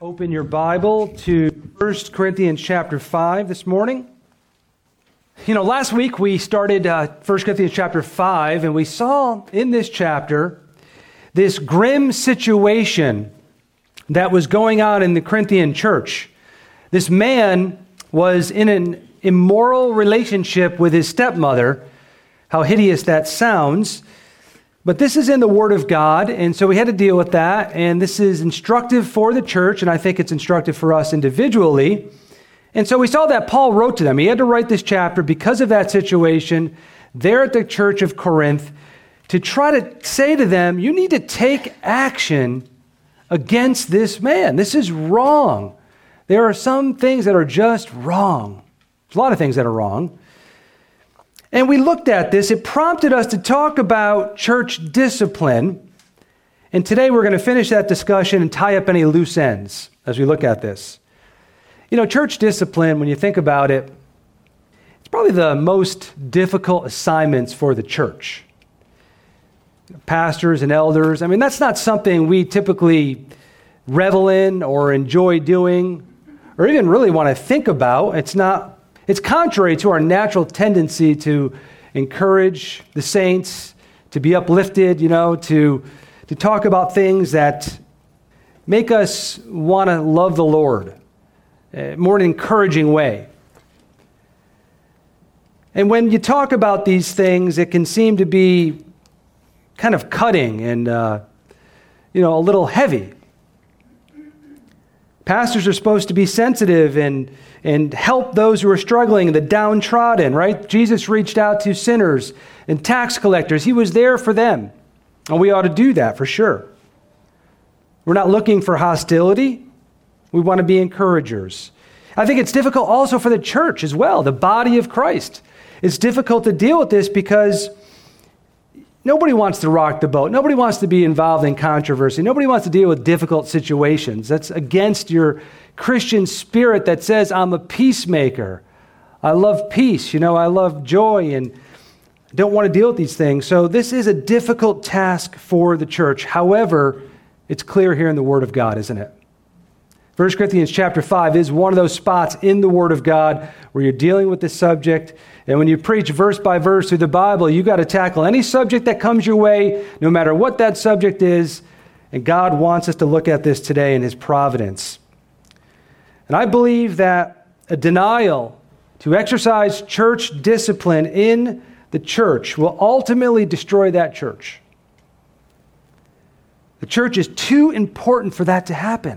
Open your Bible to 1 Corinthians chapter 5 this morning. Last week we started 1 Corinthians chapter 5, and we saw in this chapter this grim situation that was going on in the Corinthian church. This man was in an immoral relationship with his stepmother. How hideous that sounds. But this is in the Word of God, and so we had to deal with that, and this is instructive for the church, and I think it's instructive for us individually. And so we saw that Paul wrote to them. He had to write this chapter because of that situation there at the church of Corinth to try to say to them, you need to take action against this man. This is wrong. There are some things that are just wrong. There's a lot of things that are wrong. And we looked at this. It prompted us to talk about church discipline. And today we're going to finish that discussion and tie up any loose ends as we look at this. Church discipline, when you think about it, it's probably the most difficult assignments for the church. Pastors and elders, that's not something we typically revel in or enjoy doing or even really want to think about. It's contrary to our natural tendency to encourage the saints, to be uplifted, to talk about things that make us want to love the Lord more in an encouraging way. And when you talk about these things, it can seem to be kind of cutting and, a little heavy. Pastors are supposed to be sensitive and help those who are struggling, the downtrodden, right? Jesus reached out to sinners and tax collectors. He was there for them. And we ought to do that for sure. We're not looking for hostility. We want to be encouragers. I think it's difficult also for the church as well, the body of Christ. It's difficult to deal with this because nobody wants to rock the boat. Nobody wants to be involved in controversy. Nobody wants to deal with difficult situations. That's against your Christian spirit that says, I'm a peacemaker. I love peace. I love joy and don't want to deal with these things. So this is a difficult task for the church. However, it's clear here in the Word of God, isn't it? 1 Corinthians chapter 5 is one of those spots in the Word of God where you're dealing with this subject. And when you preach verse by verse through the Bible, you got to tackle any subject that comes your way, no matter what that subject is. And God wants us to look at this today in His providence. And I believe that a denial to exercise church discipline in the church will ultimately destroy that church. The church is too important for that to happen.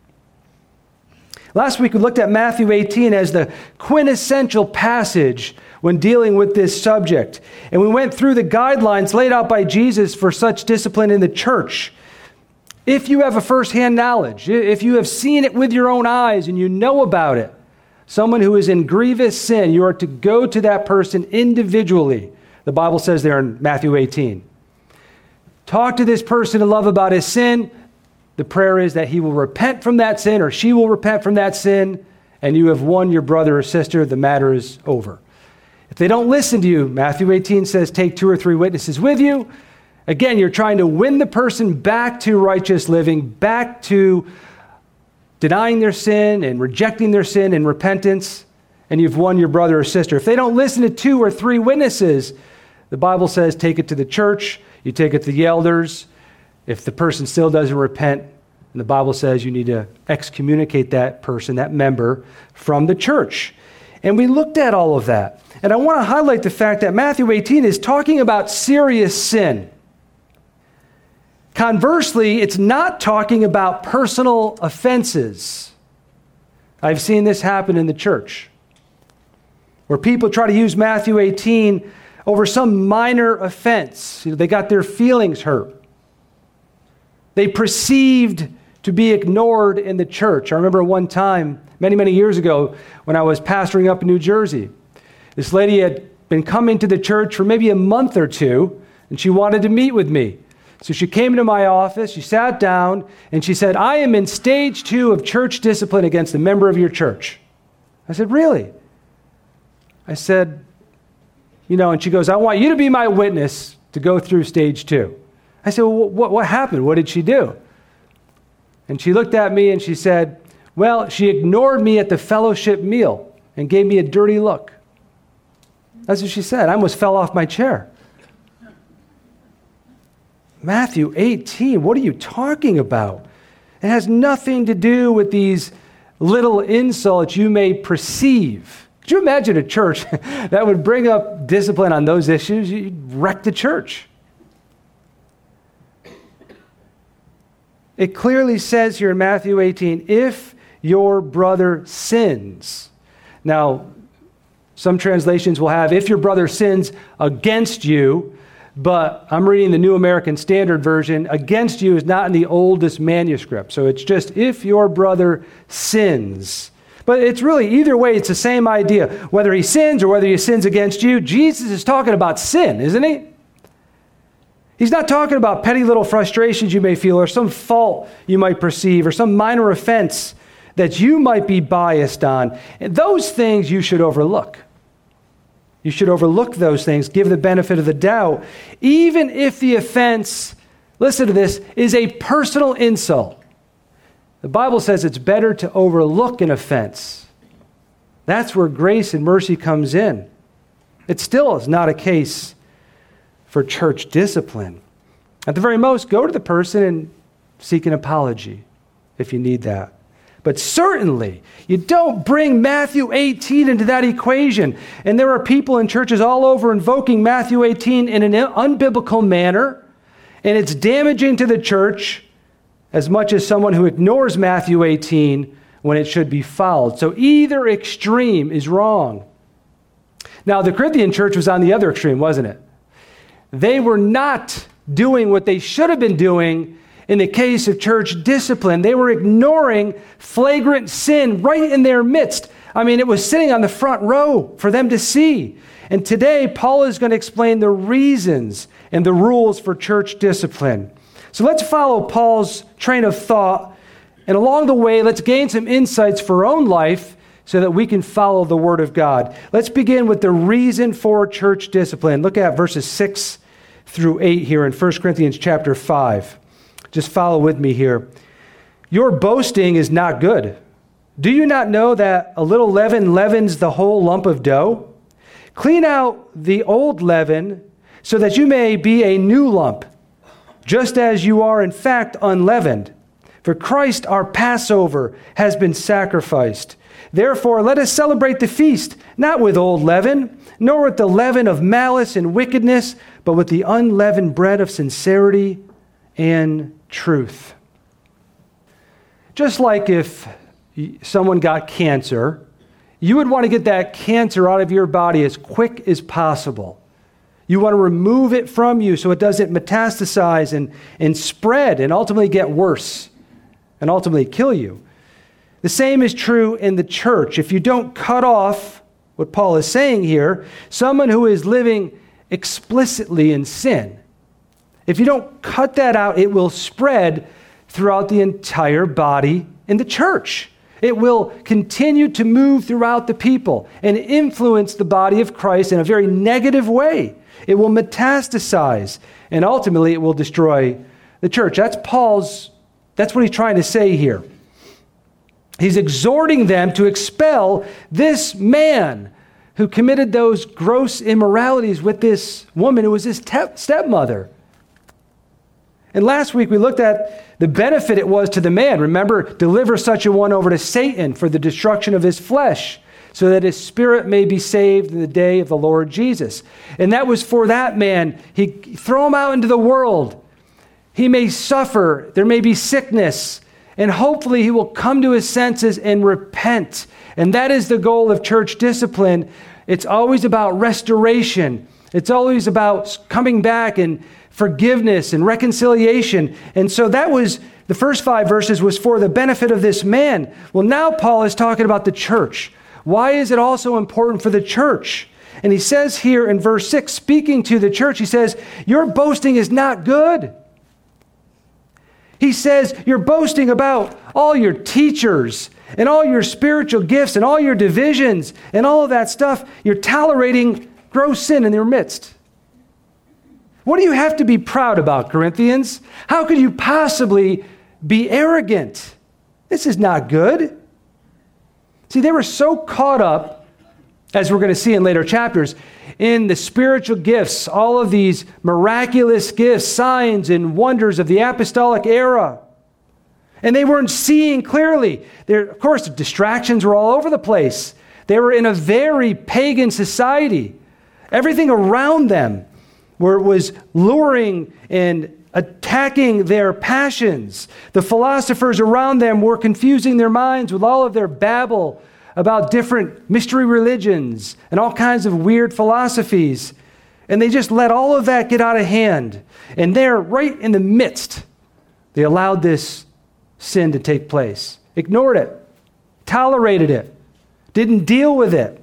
Last week we looked at Matthew 18 as the quintessential passage when dealing with this subject. And we went through the guidelines laid out by Jesus for such discipline in the church. If you have a firsthand knowledge, if you have seen it with your own eyes and you know about it, someone who is in grievous sin, you are to go to that person individually. The Bible says there in Matthew 18. Talk to this person in love about his sin. The prayer is that he will repent from that sin or she will repent from that sin, and you have won your brother or sister. The matter is over. If they don't listen to you, Matthew 18 says, take 2 or 3 witnesses with you. Again, you're trying to win the person back to righteous living, back to denying their sin and rejecting their sin and repentance, and you've won your brother or sister. If they don't listen to 2 or 3 witnesses, the Bible says take it to the church, you take it to the elders. If the person still doesn't repent, and the Bible says you need to excommunicate that person, that member, from the church. And we looked at all of that. And I want to highlight the fact that Matthew 18 is talking about serious sin. Conversely, it's not talking about personal offenses. I've seen this happen in the church, where people try to use Matthew 18 over some minor offense. They got their feelings hurt. They perceived to be ignored in the church. I remember one time, many, many years ago, when I was pastoring up in New Jersey. This lady had been coming to the church for maybe a month or two, and she wanted to meet with me. So she came into my office, she sat down, and she said, I am in stage 2 of church discipline against a member of your church. I said, really? I said, and she goes, I want you to be my witness to go through stage 2. I said, well, what happened? What did she do? And she looked at me and she said, well, she ignored me at the fellowship meal and gave me a dirty look. That's what she said. I almost fell off my chair. Matthew 18, what are you talking about? It has nothing to do with these little insults you may perceive. Could you imagine a church that would bring up discipline on those issues? You'd wreck the church. It clearly says here in Matthew 18, if your brother sins. Now, some translations will have, if your brother sins against you, but I'm reading the New American Standard Version. Against you is not in the oldest manuscript. So it's just, if your brother sins. But it's really, either way, it's the same idea. Whether he sins or whether he sins against you, Jesus is talking about sin, isn't he? He's not talking about petty little frustrations you may feel or some fault you might perceive or some minor offense that you might be biased on. And those things you should overlook. You should overlook those things, give the benefit of the doubt, even if the offense, listen to this, is a personal insult. The Bible says it's better to overlook an offense. That's where grace and mercy comes in. It still is not a case for church discipline. At the very most, go to the person and seek an apology if you need that. But certainly, you don't bring Matthew 18 into that equation. And there are people in churches all over invoking Matthew 18 in an unbiblical manner, and it's damaging to the church as much as someone who ignores Matthew 18 when it should be followed. So either extreme is wrong. Now, the Corinthian church was on the other extreme, wasn't it? They were not doing what they should have been doing in the case of church discipline. They were ignoring flagrant sin right in their midst. I mean, it was sitting on the front row for them to see. And today, Paul is going to explain the reasons and the rules for church discipline. So let's follow Paul's train of thought. And along the way, let's gain some insights for our own life so that we can follow the Word of God. Let's begin with the reason for church discipline. Look at verses 6 through 8 here in 1 Corinthians chapter 5. Just follow with me here. Your boasting is not good. Do you not know that a little leaven leavens the whole lump of dough? Clean out the old leaven so that you may be a new lump, just as you are in fact unleavened. For Christ our Passover has been sacrificed. Therefore let us celebrate the feast, not with old leaven, nor with the leaven of malice and wickedness, but with the unleavened bread of sincerity and truth. Just like if someone got cancer, you would want to get that cancer out of your body as quick as possible. You want to remove it from you so it doesn't metastasize and spread and ultimately get worse and ultimately kill you. The same is true in the church. If you don't cut off what Paul is saying here, someone who is living explicitly in sin, if you don't cut that out, it will spread throughout the entire body in the church. It will continue to move throughout the people and influence the body of Christ in a very negative way. It will metastasize, and ultimately it will destroy the church. That's what he's trying to say here. He's exhorting them to expel this man who committed those gross immoralities with this woman who was his stepmother. And last week we looked at the benefit it was to the man. Remember, deliver such a one over to Satan for the destruction of his flesh, so that his spirit may be saved in the day of the Lord Jesus. And that was for that man. He throw him out into the world. He may suffer. There may be sickness. And hopefully he will come to his senses and repent. And that is the goal of church discipline. It's always about restoration. It's always about coming back and forgiveness and reconciliation. And so that was, the first 5 verses was for the benefit of this man. Well, now Paul is talking about the church. Why is it also important for the church? And he says here in verse 6, speaking to the church, he says, your boasting is not good. He says, you're boasting about all your teachers and all your spiritual gifts and all your divisions and all of that stuff. You're tolerating gross sin in their midst. What do you have to be proud about, Corinthians? How could you possibly be arrogant. This is not good. See, they were so caught up, as we're going to see in later chapters, in the spiritual gifts, all of these miraculous gifts, signs and wonders of the apostolic era. And they weren't seeing clearly. Of course, the distractions were all over the place. They were in a very pagan society. Everything around them was luring and attacking their passions. The philosophers around them were confusing their minds with all of their babble about different mystery religions and all kinds of weird philosophies. And they just let all of that get out of hand. And there, right in the midst, they allowed this sin to take place. Ignored it. Tolerated it. Didn't deal with it.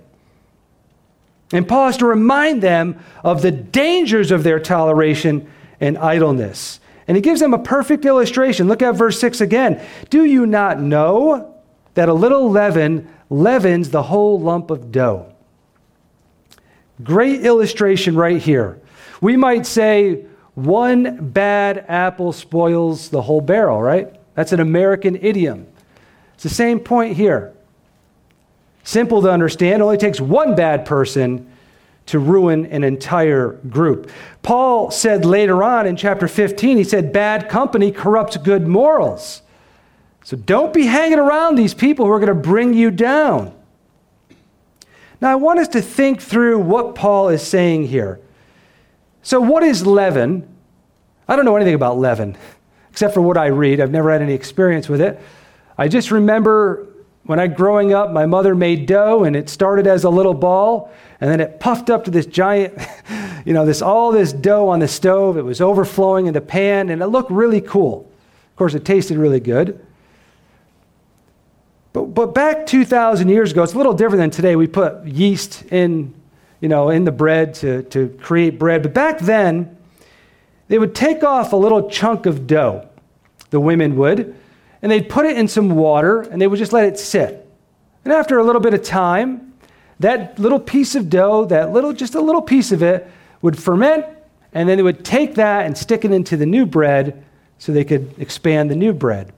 And Paul has to remind them of the dangers of their toleration and idleness. And he gives them a perfect illustration. Look at verse 6 again. Do you not know that a little leaven leavens the whole lump of dough? Great illustration right here. We might say one bad apple spoils the whole barrel, right? That's an American idiom. It's the same point here. Simple to understand. It only takes one bad person to ruin an entire group. Paul said later on in chapter 15, he said, bad company corrupts good morals. So don't be hanging around these people who are going to bring you down. Now, I want us to think through what Paul is saying here. So what is leaven? I don't know anything about leaven, except for what I read. I've never had any experience with it. I just remember when growing up, my mother made dough, and it started as a little ball, and then it puffed up to this giant, all this dough on the stove. It was overflowing in the pan, and it looked really cool. Of course, it tasted really good. But back 2,000 years ago, it's a little different than today. We put yeast in the bread to create bread. But back then, they would take off a little chunk of dough, the women would, and they'd put it in some water, and they would just let it sit. And after a little bit of time, that little piece of dough, just a little piece of it, would ferment, and then they would take that and stick it into the new bread so they could expand the new bread.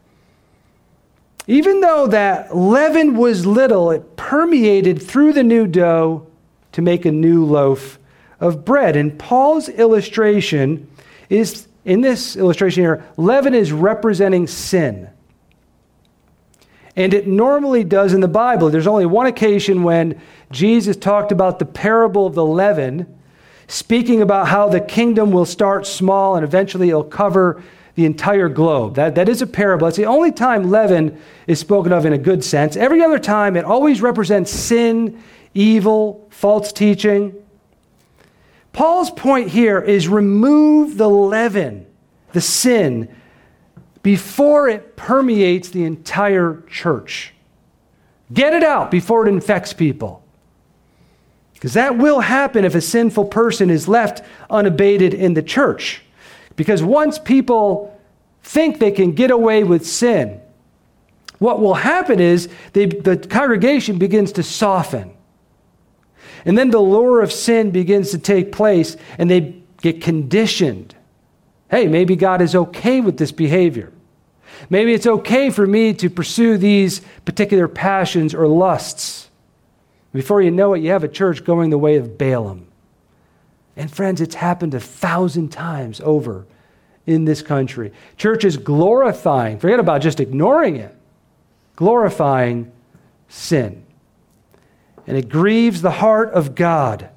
Even though that leaven was little, it permeated through the new dough to make a new loaf of bread. And Paul's illustration is, in this illustration here, leaven is representing sin. And it normally does in the Bible. There's only one occasion when Jesus talked about the parable of the leaven, speaking about how the kingdom will start small and eventually it'll cover the entire globe. That is a parable. It's the only time leaven is spoken of in a good sense. Every other time, it always represents sin, evil, false teaching. Paul's point here is remove the leaven, the sin, before it permeates the entire church. Get it out before it infects people. Because that will happen if a sinful person is left unabated in the church. Because once people think they can get away with sin, what will happen is the congregation begins to soften. And then the lure of sin begins to take place, and they get conditioned. Hey, maybe God is okay with this behavior. Maybe it's okay for me to pursue these particular passions or lusts. Before you know it, you have a church going the way of Balaam. And friends, it's happened 1,000 times over in this country. Churches glorifying, forget about just ignoring it, glorifying sin. And it grieves the heart of God.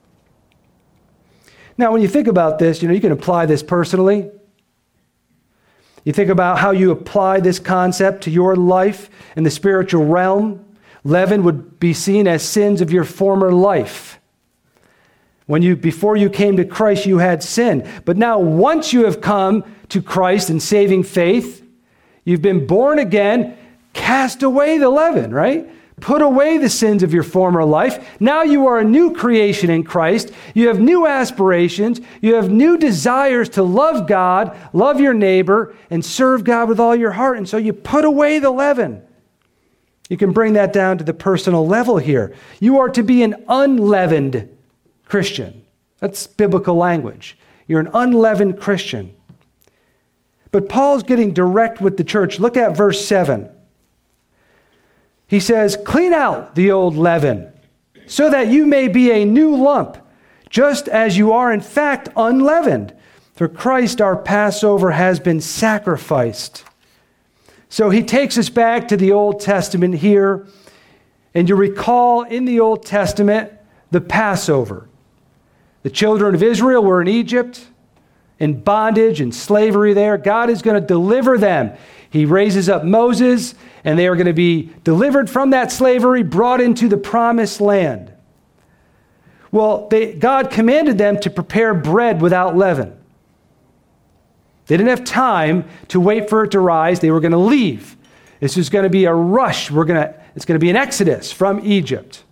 Now, when you think about this, you can apply this personally. You think about how you apply this concept to your life in the spiritual realm. Leaven would be seen as sins of your former life. Before you came to Christ, you had sin. But now, once you have come to Christ in saving faith, you've been born again, cast away the leaven, right? Put away the sins of your former life. Now you are a new creation in Christ. You have new aspirations. You have new desires to love God, love your neighbor, and serve God with all your heart. And so you put away the leaven. You can bring that down to the personal level here. You are to be an unleavened Christian. That's biblical language. You're an unleavened Christian. But Paul's getting direct with the church. Look at verse 7. He says, clean out the old leaven, so that you may be a new lump, just as you are in fact unleavened. For Christ our Passover has been sacrificed. So he takes us back to the Old Testament here. And you recall in the Old Testament, the Passover. The children of Israel were in Egypt, in bondage and slavery there. God is going to deliver them. He raises up Moses, and they are going to be delivered from that slavery, brought into the promised land. Well, God commanded them to prepare bread without leaven. They didn't have time to wait for it to rise. They were going to leave. This is going to be a rush. It's going to be an exodus from Egypt.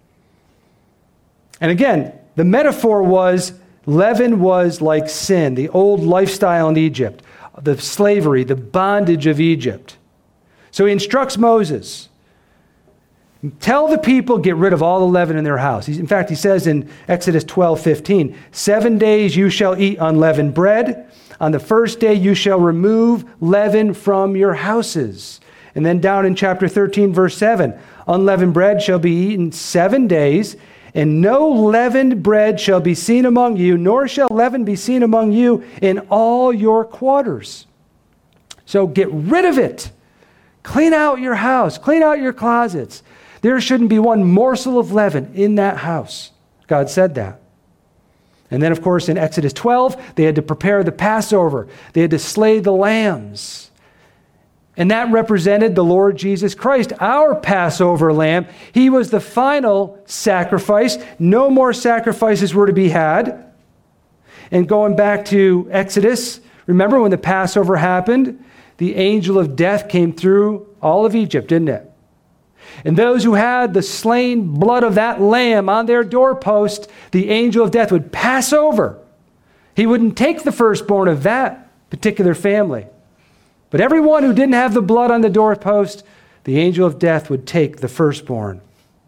And again, the metaphor was leaven was like sin, the old lifestyle in Egypt, the slavery, the bondage of Egypt. So he instructs Moses, tell the people, get rid of all the leaven in their house. In fact, he says in Exodus 12:15, 7 days you shall eat unleavened bread. On the first day you shall remove leaven from your houses. And then down in chapter 13, verse 7, unleavened bread shall be eaten 7 days, and no leavened bread shall be seen among you, nor shall leaven be seen among you in all your quarters. So get rid of it. Clean out your house. Clean out your closets. There shouldn't be one morsel of leaven in that house. God said that. And then, of course, in Exodus 12, they had to prepare the Passover. They had to slay the lambs. And that represented the Lord Jesus Christ, our Passover lamb. He was the final sacrifice. No more sacrifices were to be had. And going back to Exodus, remember when the Passover happened? The angel of death came through all of Egypt, didn't it? And those who had the slain blood of that lamb on their doorpost, the angel of death would pass over. He wouldn't take the firstborn of that particular family. But everyone who didn't have the blood on the doorpost, the angel of death would take the firstborn.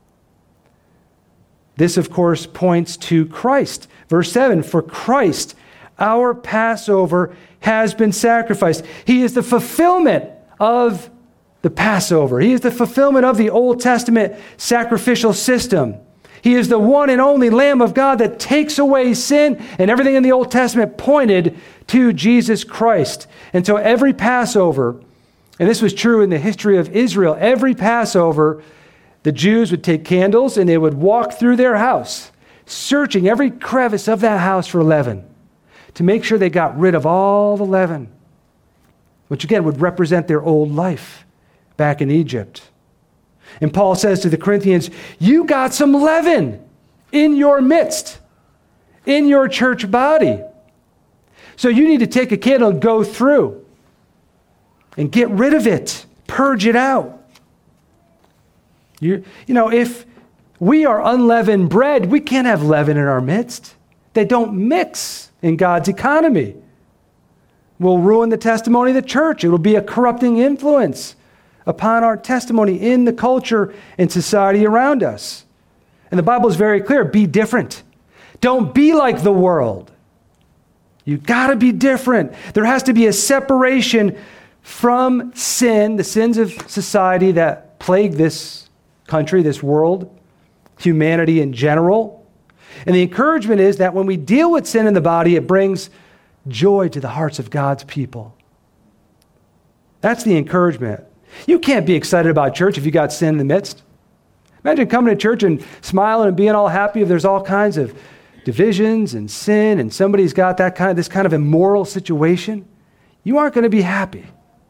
This, of course, points to Christ. Verse 7, for Christ, our Passover, has been sacrificed. He is the fulfillment of the Passover. He is the fulfillment of the Old Testament sacrificial system. He is the one and only Lamb of God that takes away sin, and everything in the Old Testament pointed to Jesus Christ. And so every Passover, and this was true in the history of Israel, every Passover, the Jews would take candles and they would walk through their house, searching every crevice of that house for leaven to make sure they got rid of all the leaven, which again would represent their old life back in Egypt. And Paul says to the Corinthians, you got some leaven in your midst, in your church body. So you need to take a candle and go through and get rid of it, purge it out. You know, if we are unleavened bread, we can't have leaven in our midst. They don't mix in God's economy. We'll ruin the testimony of the church. It will be a corrupting influence upon our testimony in the culture and society around us. And the Bible is very clear, be different. Don't be like the world. You've got to be different. There has to be a separation from sin, the sins of society that plague this country, this world, humanity in general. And the encouragement is that when we deal with sin in the body, it brings joy to the hearts of God's people. That's the encouragement. You can't be excited about church if you got sin in the midst. Imagine coming to church and smiling and being all happy if there's all kinds of divisions and sin and somebody's got this kind of immoral situation. You aren't going to be happy.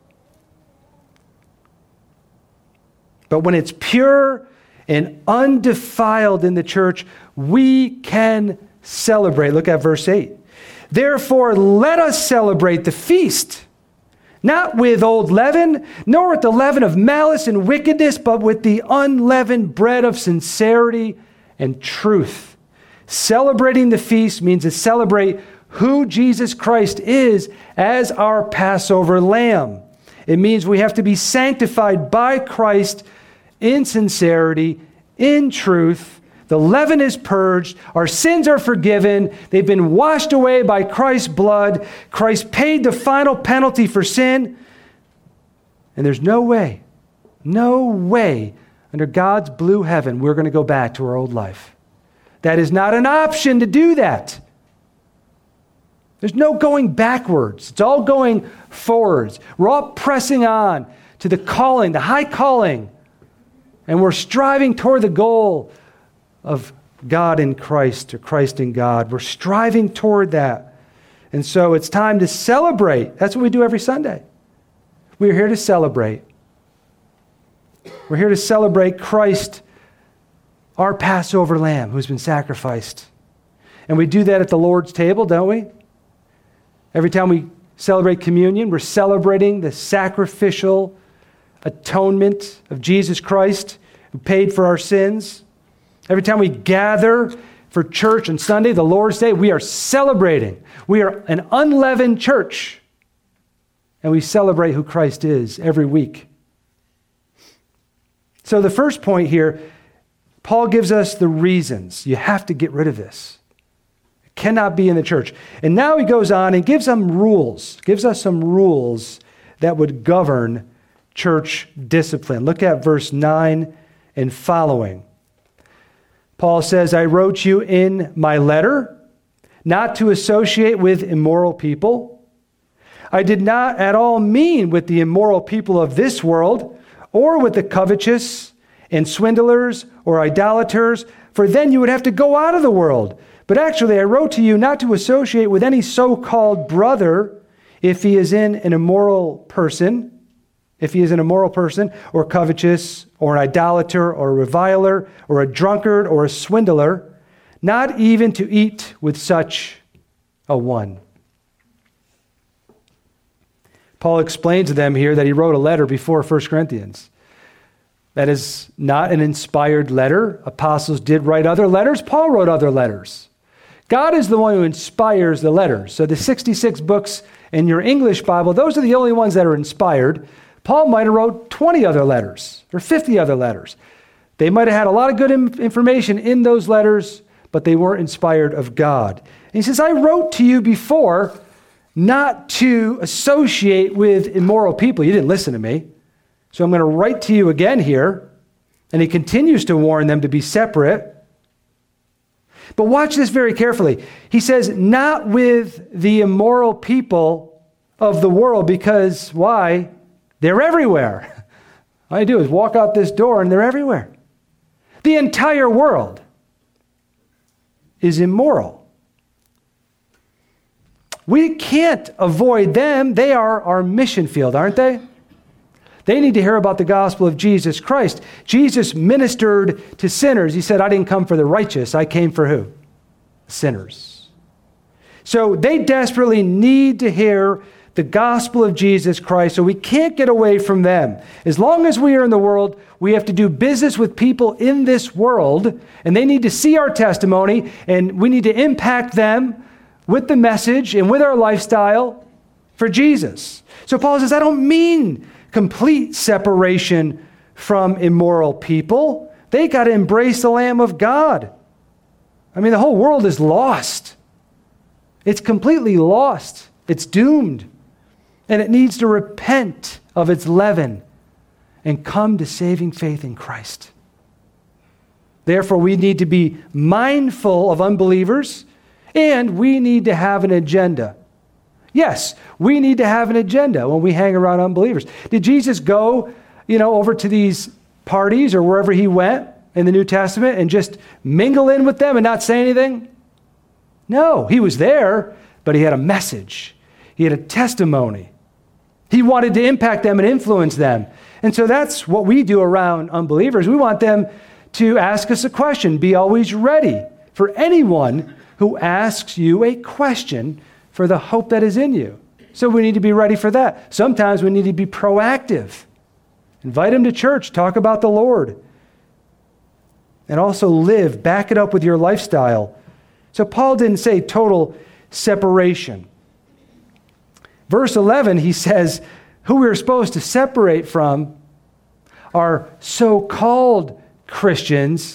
But when it's pure and undefiled in the church, we can celebrate. Look at verse 8. Therefore, let us celebrate the feast, not with old leaven, nor with the leaven of malice and wickedness, but with the unleavened bread of sincerity and truth. Celebrating the feast means to celebrate who Jesus Christ is as our Passover lamb. It means we have to be sanctified by Christ in sincerity, in truth, The leaven is purged. Our sins are forgiven. They've been washed away by Christ's blood. Christ paid the final penalty for sin. And there's no way under God's blue heaven we're going to go back to our old life. That is not an option to do that. There's no going backwards. It's all going forwards. We're all pressing on to the calling, the high calling. And we're striving toward the goal of God in Christ, or Christ in God. We're striving toward that. And so it's time to celebrate. That's what we do every Sunday. We're here to celebrate. We're here to celebrate Christ, our Passover lamb who's been sacrificed. And we do that at the Lord's table, don't we? Every time we celebrate communion, we're celebrating the sacrificial atonement of Jesus Christ who paid for our sins. Every time we gather for church on Sunday, the Lord's Day, we are celebrating. We are an unleavened church. And we celebrate who Christ is every week. So the first point here, Paul gives us the reasons. You have to get rid of this. It cannot be in the church. And now he goes on and gives us some rules that would govern church discipline. Look at verse 9 and following. Paul says, I wrote you in my letter not to associate with immoral people. I did not at all mean with the immoral people of this world, or with the covetous and swindlers or idolaters, for then you would have to go out of the world. But actually, I wrote to you not to associate with any so-called brother if he is an immoral person, or covetous, or an idolater, or a reviler, or a drunkard, or a swindler, not even to eat with such a one. Paul explains to them here that he wrote a letter before 1 Corinthians. That is not an inspired letter. Apostles did write other letters. Paul wrote other letters. God is the one who inspires the letters. So the 66 books in your English Bible, those are the only ones that are inspired. Paul might have wrote 20 other letters or 50 other letters. They might have had a lot of good information in those letters, but they weren't inspired of God. And he says, I wrote to you before not to associate with immoral people. You didn't listen to me. So I'm going to write to you again here. And he continues to warn them to be separate. But watch this very carefully. He says, not with the immoral people of the world, because why? They're everywhere. All you do is walk out this door and they're everywhere. The entire world is immoral. We can't avoid them. They are our mission field, aren't they? They need to hear about the gospel of Jesus Christ. Jesus ministered to sinners. He said, I didn't come for the righteous. I came for who? Sinners. So they desperately need to hear the gospel of Jesus Christ, so we can't get away from them. As long as we are in the world, we have to do business with people in this world, and they need to see our testimony, and we need to impact them with the message and with our lifestyle for Jesus. So Paul says, I don't mean complete separation from immoral people. They got to embrace the Lamb of God. I mean, the whole world is lost. It's completely lost. It's doomed. And it needs to repent of its leaven and come to saving faith in Christ. Therefore, we need to be mindful of unbelievers, and we need to have an agenda. Yes, we need to have an agenda when we hang around unbelievers. Did Jesus go, over to these parties or wherever he went in the New Testament and just mingle in with them and not say anything? No, he was there, but he had a message. He had a testimony. He wanted to impact them and influence them. And so that's what we do around unbelievers. We want them to ask us a question. Be always ready for anyone who asks you a question for the hope that is in you. So we need to be ready for that. Sometimes we need to be proactive. Invite them to church. Talk about the Lord. And also back it up with your lifestyle. So Paul didn't say total separation. Verse 11, he says, who we're supposed to separate from are so-called Christians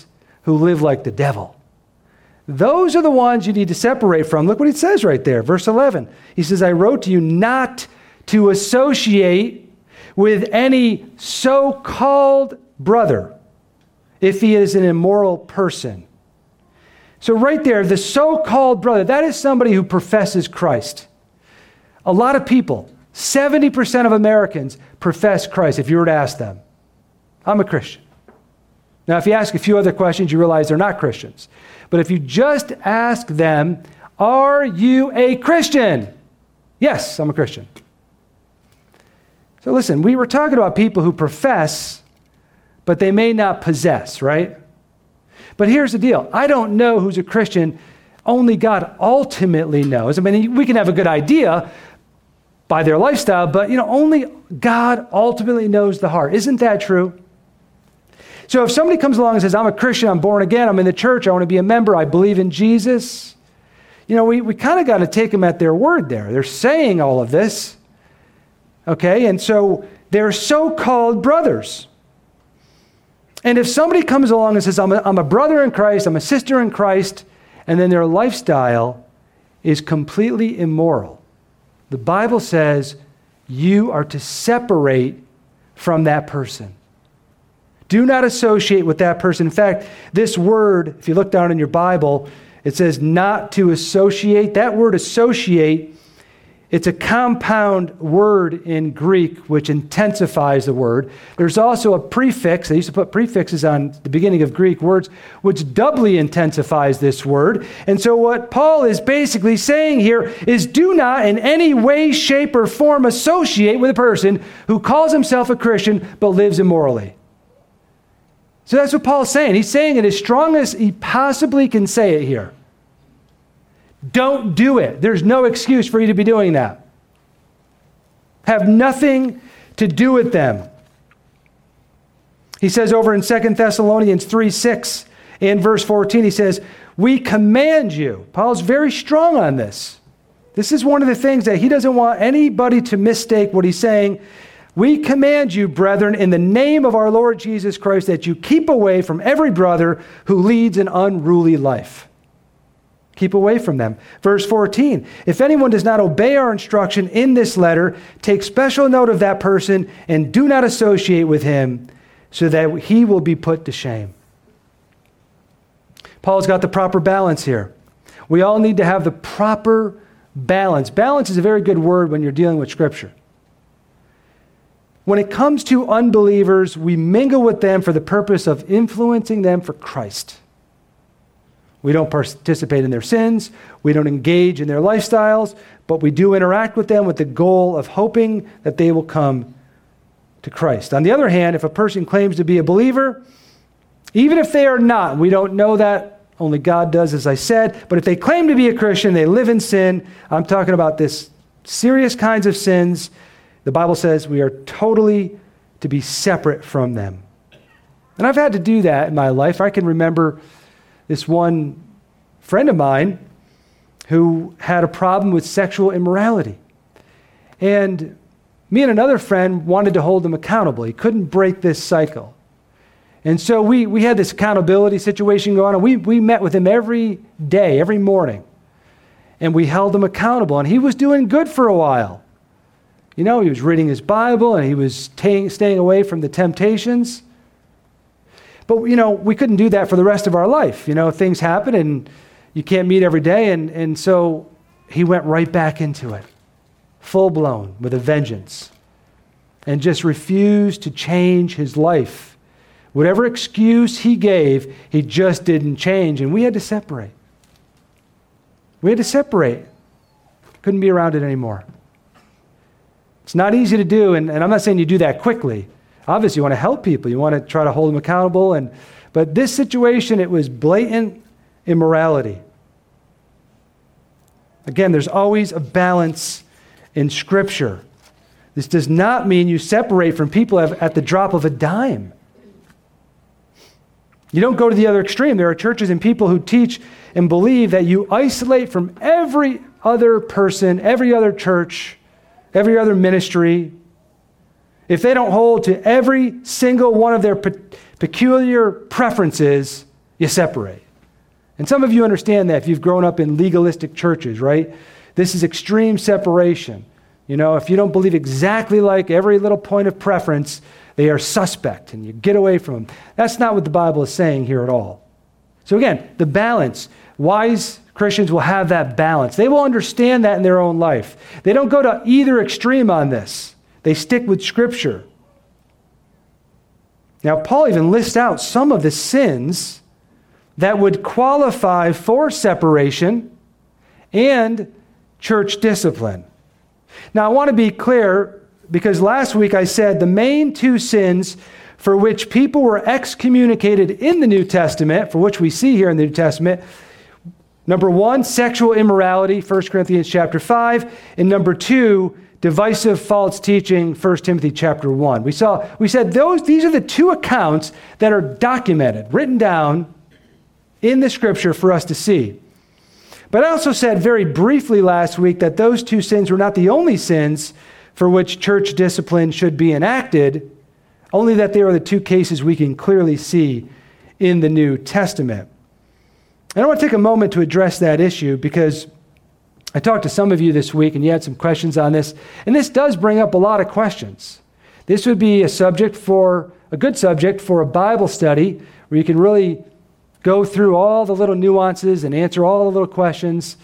who live like the devil. Those are the ones you need to separate from. Look what it says right there, verse 11. He says, I wrote to you not to associate with any so-called brother if he is an immoral person. So right there, the so-called brother, that is somebody who professes Christ. A lot of people, 70% of Americans profess Christ if you were to ask them. I'm a Christian. Now, if you ask a few other questions, you realize they're not Christians. But if you just ask them, are you a Christian? Yes, I'm a Christian. So listen, we were talking about people who profess, but they may not possess, right? But here's the deal. I don't know who's a Christian. Only God ultimately knows. I mean, we can have a good idea by their lifestyle, but only God ultimately knows the heart. Isn't that true? So if somebody comes along and says, I'm a Christian, I'm born again, I'm in the church, I want to be a member, I believe in Jesus, we kind of got to take them at their word there. They're saying all of this, okay? And so they're so-called brothers. And if somebody comes along and says, I'm a brother in Christ, I'm a sister in Christ, and then their lifestyle is completely immoral, the Bible says you are to separate from that person. Do not associate with that person. In fact, this word, if you look down in your Bible, it says not to associate. That word associate, it's a compound word in Greek which intensifies the word. There's also a prefix. They used to put prefixes on the beginning of Greek words, which doubly intensifies this word. And so what Paul is basically saying here is do not in any way, shape, or form associate with a person who calls himself a Christian but lives immorally. So that's what Paul's saying. He's saying it as strong as he possibly can say it here. Don't do it. There's no excuse for you to be doing that. Have nothing to do with them. He says over in 2 Thessalonians 3:6 and verse 14, he says, we command you. Paul's very strong on this. This is one of the things that he doesn't want anybody to mistake what he's saying. We command you, brethren, in the name of our Lord Jesus Christ, that you keep away from every brother who leads an unruly life. Keep away from them. Verse 14, if anyone does not obey our instruction in this letter, take special note of that person and do not associate with him so that he will be put to shame. Paul's got the proper balance here. We all need to have the proper balance. Balance is a very good word when you're dealing with Scripture. When it comes to unbelievers, we mingle with them for the purpose of influencing them for Christ. We don't participate in their sins. We don't engage in their lifestyles, but we do interact with them with the goal of hoping that they will come to Christ. On the other hand, if a person claims to be a believer, even if they are not, we don't know that, only God does, as I said, but if they claim to be a Christian, they live in sin. I'm talking about this serious kinds of sins. The Bible says we are totally to be separate from them. And I've had to do that in my life. I can remember this one friend of mine who had a problem with sexual immorality. And me and another friend wanted to hold him accountable. He couldn't break this cycle. And so we had this accountability situation going on. We met with him every day, every morning. And we held him accountable. And he was doing good for a while. He was reading his Bible and he was staying away from the temptations. But, we couldn't do that for the rest of our life. Things happen and you can't meet every day. And so he went right back into it, full blown, with a vengeance, and just refused to change his life. Whatever excuse he gave, he just didn't change. And we had to separate. Couldn't be around it anymore. It's not easy to do, and I'm not saying you do that quickly. Obviously, you want to help people. You want to try to hold them accountable. But this situation, it was blatant immorality. Again, there's always a balance in Scripture. This does not mean you separate from people at the drop of a dime. You don't go to the other extreme. There are churches and people who teach and believe that you isolate from every other person, every other church, every other ministry. If they don't hold to every single one of their peculiar preferences, you separate. And some of you understand that if you've grown up in legalistic churches, right? This is extreme separation. You know, if you don't believe exactly like every little point of preference, they are suspect and you get away from them. That's not what the Bible is saying here at all. So again, the balance. Wise Christians will have that balance. They will understand that in their own life. They don't go to either extreme on this. They stick with Scripture. Now, Paul even lists out some of the sins that would qualify for separation and church discipline. Now, I want to be clear, because last week I said the main two sins for which people were excommunicated in the New Testament, for which we see here in the New Testament, number one, sexual immorality, 1 Corinthians chapter 5, and number two, divisive false teaching, 1 Timothy chapter 1. We said these are the two accounts that are documented, written down in the Scripture for us to see. But I also said very briefly last week that those two sins were not the only sins for which church discipline should be enacted, only that they are the two cases we can clearly see in the New Testament. And I want to take a moment to address that issue because I talked to some of you this week and you had some questions on this, and this does bring up a lot of questions. This would be a good subject for a Bible study where you can really go through all the little nuances and answer all the little questions.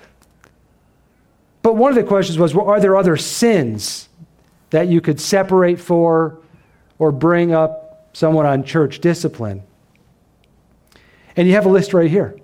But one of the questions was, well, are there other sins that you could separate for or bring up someone on church discipline? And you have a list right here.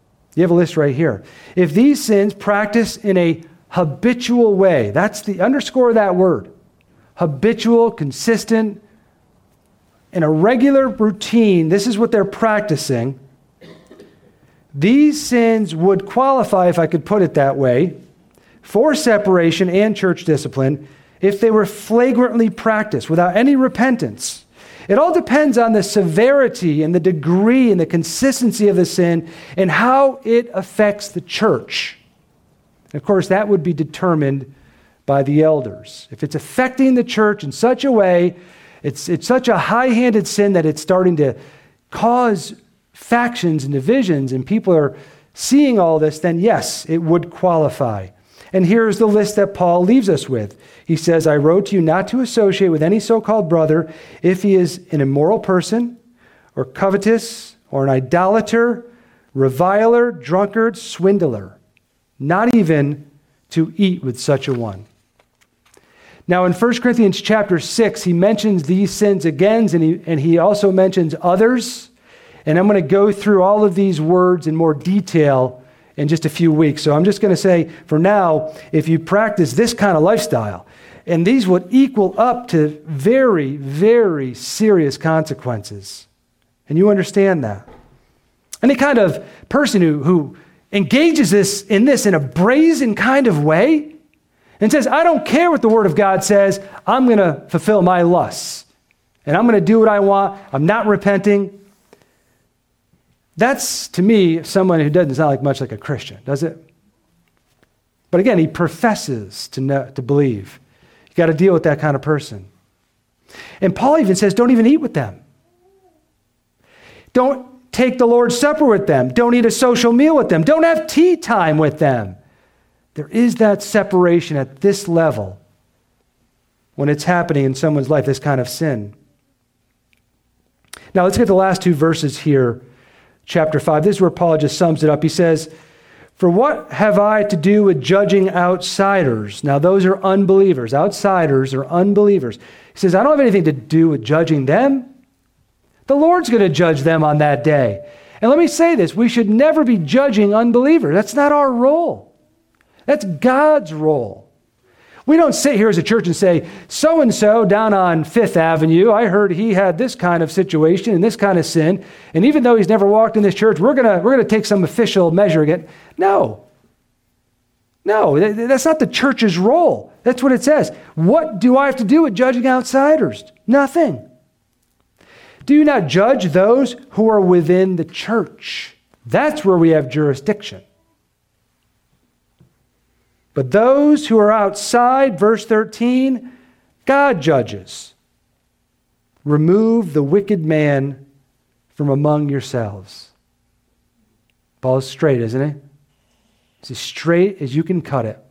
If these sins practiced in a habitual way, underscore that word, habitual, consistent, in a regular routine, this is what they're practicing. These sins would qualify, if I could put it that way, for separation and church discipline if they were flagrantly practiced without any repentance. It all depends on the severity and the degree and the consistency of the sin and how it affects the church. And of course, that would be determined by the elders. If it's affecting the church in such a way, it's such a high-handed sin that it's starting to cause factions and divisions, and people are seeing all this, then yes, it would qualify. And here's the list that Paul leaves us with. He says, I wrote to you not to associate with any so-called brother if he is an immoral person, or covetous, or an idolater, reviler, drunkard, swindler, not even to eat with such a one. Now in 1 Corinthians chapter 6, he mentions these sins again, and he also mentions others. And I'm going to go through all of these words in more detail in just a few weeks. So I'm just going to say, for now, if you practice this kind of lifestyle, and these would equal up to very, very serious consequences. And you understand that. Any kind of person who engages in a brazen kind of way and says, I don't care what the Word of God says, I'm going to fulfill my lusts. And I'm going to do what I want. I'm not repenting. That's, to me, someone who doesn't sound much like a Christian, does it? But again, he professes to believe. You got to deal with that kind of person. And Paul even says, don't even eat with them. Don't take the Lord's Supper with them. Don't eat a social meal with them. Don't have tea time with them. There is that separation at this level when it's happening in someone's life, this kind of sin. Now let's get the last two verses here. Chapter 5, this is where Paul just sums it up. He says, for what have I to do with judging outsiders? Now, those are unbelievers. Outsiders are unbelievers. He says, I don't have anything to do with judging them. The Lord's going to judge them on that day. And let me say this, we should never be judging unbelievers. That's not our role. That's God's role. We don't sit here as a church and say, so-and-so down on Fifth Avenue, I heard he had this kind of situation and this kind of sin, and even though he's never walked in this church, we're gonna take some official measure again. No, that's not the church's role. That's what it says. What do I have to do with judging outsiders? Nothing. Do you not judge those who are within the church? That's where we have jurisdiction. But those who are outside, verse 13, God judges. Remove the wicked man from among yourselves. Paul's straight, isn't he? It's as straight as you can cut it.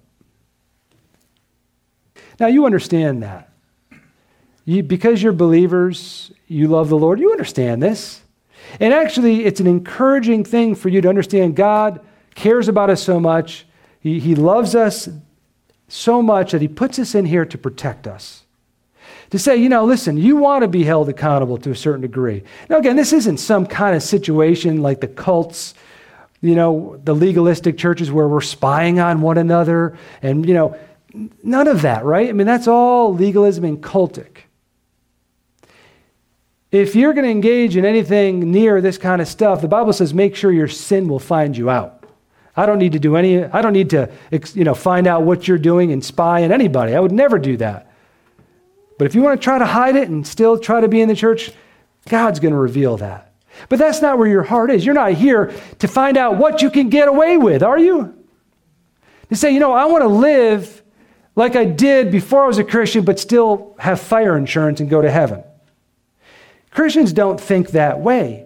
Now, you understand that. Because you're believers, you love the Lord, you understand this. And actually, it's an encouraging thing for you to understand God cares about us so much. He loves us so much that he puts us in here to protect us. To say, listen, you want to be held accountable to a certain degree. Now, again, this isn't some kind of situation like the cults, the legalistic churches where we're spying on one another and, none of that, right? I mean, that's all legalism and cultic. If you're going to engage in anything near this kind of stuff, the Bible says make sure your sin will find you out. I don't need to find out what you're doing and spy on anybody. I would never do that. But if you want to try to hide it and still try to be in the church, God's going to reveal that. But that's not where your heart is. You're not here to find out what you can get away with, are you? To say, I want to live like I did before I was a Christian, but still have fire insurance and go to heaven. Christians don't think that way.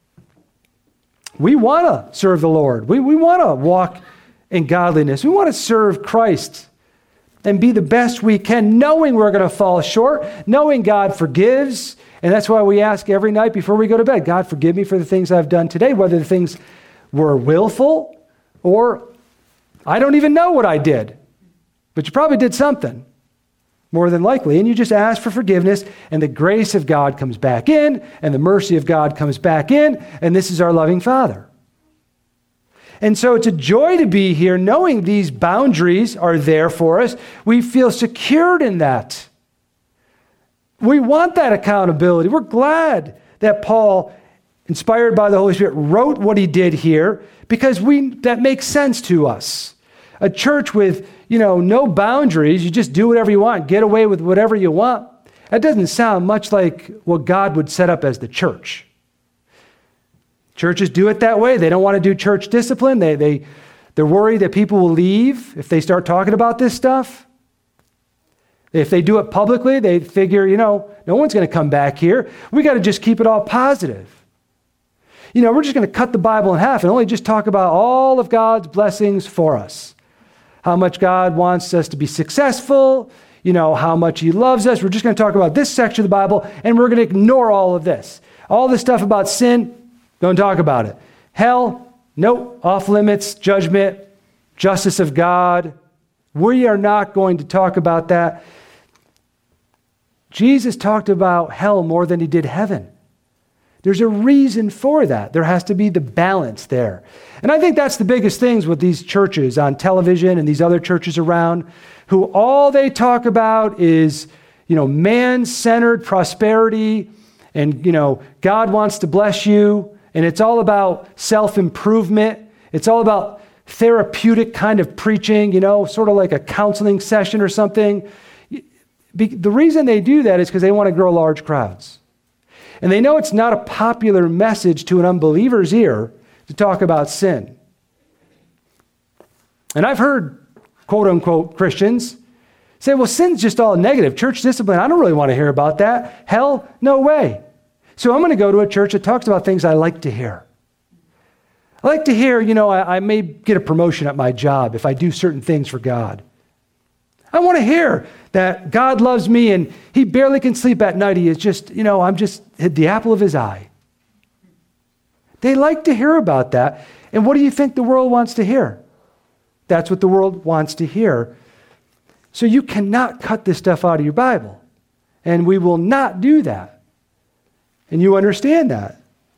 We want to serve the Lord. We want to walk in godliness. We want to serve Christ and be the best we can, knowing we're going to fall short, knowing God forgives. And that's why we ask every night before we go to bed, God, forgive me for the things I've done today, whether the things were willful or I don't even know what I did. But you probably did something, more than likely. And you just ask for forgiveness, and the grace of God comes back in, and the mercy of God comes back in, and this is our loving Father. And so it's a joy to be here knowing these boundaries are there for us. We feel secured in that. We want that accountability. We're glad that Paul, inspired by the Holy Spirit, wrote what he did here because that makes sense to us. A church with, no boundaries, you just do whatever you want, get away with whatever you want. That doesn't sound much like what God would set up as the church. Churches do it that way. They don't want to do church discipline. They're worried that people will leave if they start talking about this stuff. If they do it publicly, they figure, no one's going to come back here. We got to just keep it all positive. We're just going to cut the Bible in half and only just talk about all of God's blessings for us. How much God wants us to be successful, how much he loves us. We're just going to talk about this section of the Bible, and we're going to ignore all of this. All this stuff about sin, don't talk about it. Hell, nope, off limits, judgment, justice of God. We are not going to talk about that. Jesus talked about hell more than he did heaven. There's a reason for that. There has to be the balance there. And I think that's the biggest things with these churches on television and these other churches around, who all they talk about is, man-centered prosperity and, God wants to bless you. And it's all about self-improvement. It's all about therapeutic kind of preaching, sort of like a counseling session or something. The reason they do that is because they want to grow large crowds. And they know it's not a popular message to an unbeliever's ear to talk about sin. And I've heard, quote unquote, Christians say, well, sin's just all negative. Church discipline, I don't really want to hear about that. Hell, no way. So I'm going to go to a church that talks about things I like to hear. I like to hear, I may get a promotion at my job if I do certain things for God. I want to hear that God loves me and he barely can sleep at night. He is just, I'm just the apple of his eye. They like to hear about that. And what do you think the world wants to hear? That's what the world wants to hear. So you cannot cut this stuff out of your Bible. And we will not do that. And you understand that.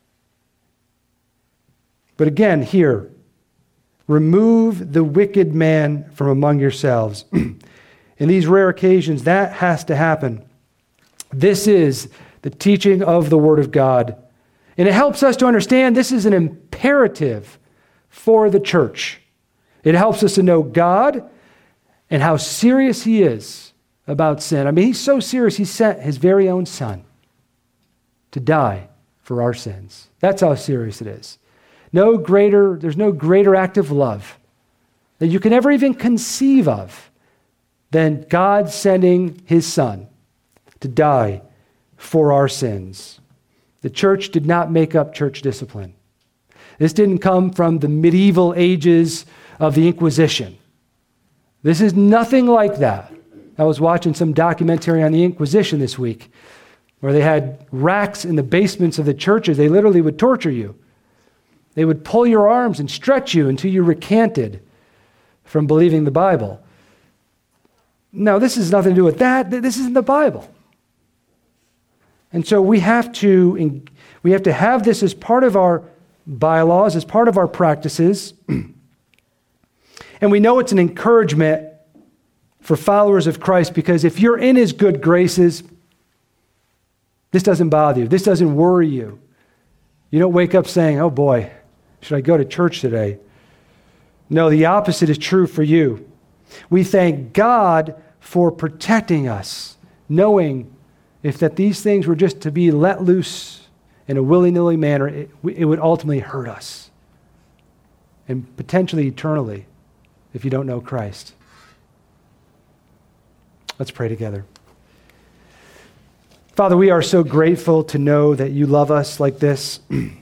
But again, here, remove the wicked man from among yourselves. In these rare occasions, that has to happen. This is the teaching of the Word of God. And it helps us to understand this is an imperative for the church. It helps us to know God and how serious he is about sin. I mean, he's so serious, he sent his very own son to die for our sins. That's how serious it is. There's no greater act of love that you can ever even conceive of than God sending his son to die for our sins. The church did not make up church discipline. This didn't come from the medieval ages of the Inquisition. This is nothing like that. I was watching some documentary on the Inquisition this week where they had racks in the basements of the churches. They literally would torture you. They would pull your arms and stretch you until you recanted from believing the Bible. Now, this has nothing to do with that. This isn't the Bible. And so we have to have this as part of our bylaws, as part of our practices. And we know it's an encouragement for followers of Christ, because if you're in his good graces, this doesn't bother you. This doesn't worry you. You don't wake up saying, oh boy, should I go to church today? No, the opposite is true for you. We thank God for protecting us, knowing if that these things were just to be let loose in a willy-nilly manner, it would ultimately hurt us, and potentially eternally if you don't know Christ. Let's pray together. Father, we are so grateful to know that you love us like this.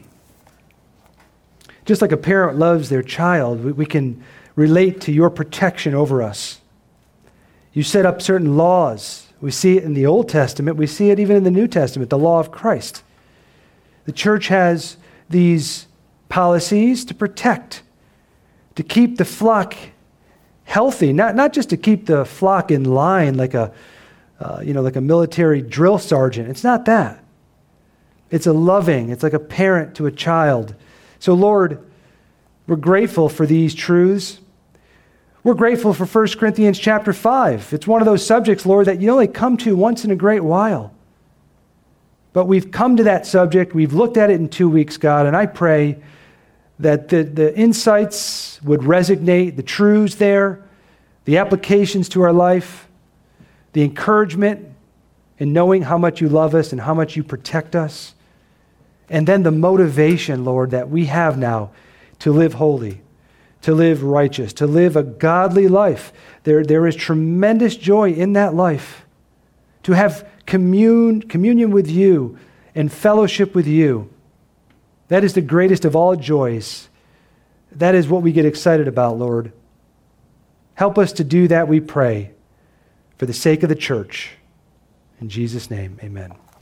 Just like a parent loves their child, we can relate to your protection over us. You set up certain laws. We see it in the Old Testament. We see it even in the New Testament, the law of Christ. The church has these policies to protect, to keep the flock healthy, not just to keep the flock in line like a military drill sergeant. It's not that. It's it's like a parent to a child. So Lord, we're grateful for these truths. We're grateful for 1 Corinthians chapter 5. It's one of those subjects, Lord, that you only come to once in a great while. But we've come to that subject. We've looked at it in 2 weeks, God, and I pray that the insights would resonate, the truths there, the applications to our life, the encouragement in knowing how much you love us and how much you protect us, and then the motivation, Lord, that we have now to live holy, to live righteous, to live a godly life. There is tremendous joy in that life, to have communion with you and fellowship with you. That is the greatest of all joys. That is what we get excited about, Lord. Help us to do that, we pray, for the sake of the church. In Jesus' name, amen.